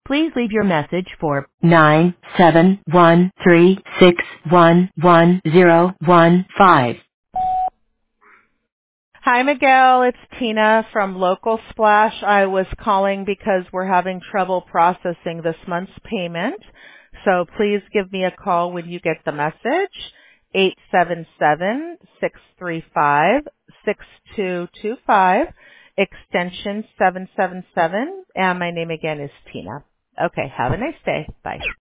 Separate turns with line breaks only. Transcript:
Please leave your message for 97136111015.
Hi, Miguel. It's Tina from Local Splash. I was calling because we're having trouble processing this month's payment. So please give me a call when you get the message. 877-635-6225, extension 777, and my name again is Tina. Okay, have a nice day. Bye.